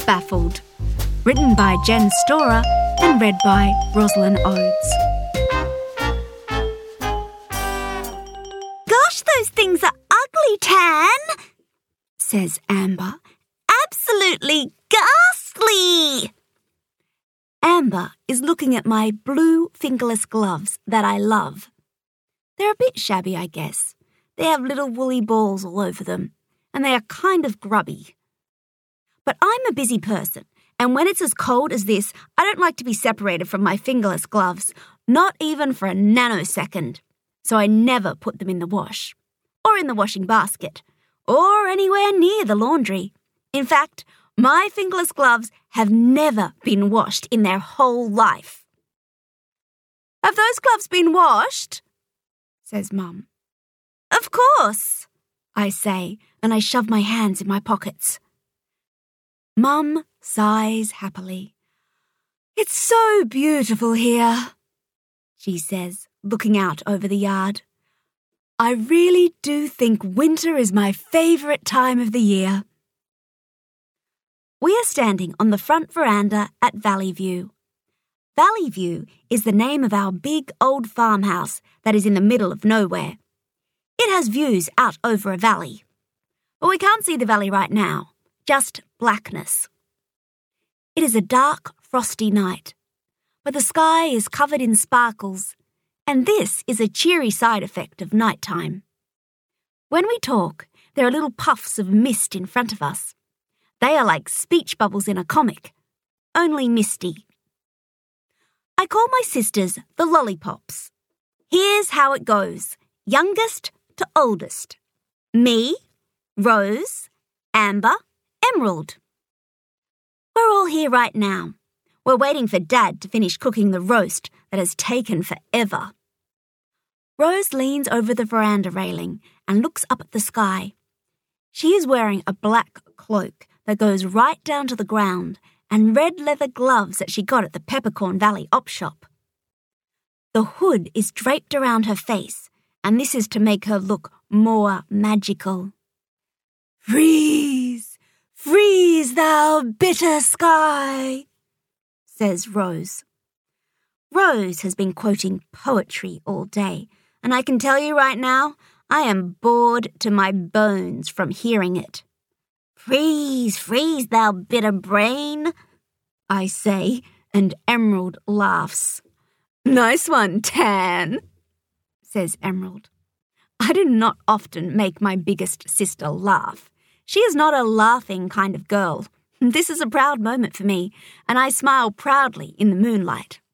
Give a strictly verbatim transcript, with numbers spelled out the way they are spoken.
Baffled. Written by Jen Storer and read by Rosalind Oates. Gosh, those things are ugly, Tan, says Amber. Absolutely ghastly. Amber is looking at my blue fingerless gloves that I love. They're a bit shabby, I guess. They have little woolly balls all over them, and they are kind of grubby. But I'm a busy person, and when it's as cold as this, I don't like to be separated from my fingerless gloves, not even for a nanosecond. So I never put them in the wash, or in the washing basket, or anywhere near the laundry. In fact, my fingerless gloves have never been washed in their whole life. Have those gloves been washed? Says Mum. Of course, I say, and I shove my hands in my pockets. Mum sighs happily. It's so beautiful here, she says, looking out over the yard. I really do think winter is my favourite time of the year. We are standing on the front veranda at Valley View. Valley View is the name of our big old farmhouse that is in the middle of nowhere. It has views out over a valley. But we can't see the valley right now, just blackness. It is a dark, frosty night, but the sky is covered in sparkles, and this is a cheery side effect of nighttime. When we talk, there are little puffs of mist in front of us. They are like speech bubbles in a comic, only misty. I call my sisters the lollipops. Here's how it goes, youngest to oldest. Me, Rose, Amber, Emerald. We're all here right now. We're waiting for Dad to finish cooking the roast that has taken forever. Rose leans over the veranda railing and looks up at the sky. She is wearing a black cloak that goes right down to the ground and red leather gloves that she got at the Peppercorn Valley op shop. The hood is draped around her face, and this is to make her look more magical. Freeze, freeze, thou bitter sky, says Rose. Rose has been quoting poetry all day, and I can tell you right now, I am bored to my bones from hearing it. Freeze, freeze, thou bitter brain, I say, and Emerald laughs. Nice one, Tan, says Emerald. I do not often make my biggest sister laugh. She is not a laughing kind of girl. This is a proud moment for me, and I smile proudly in the moonlight.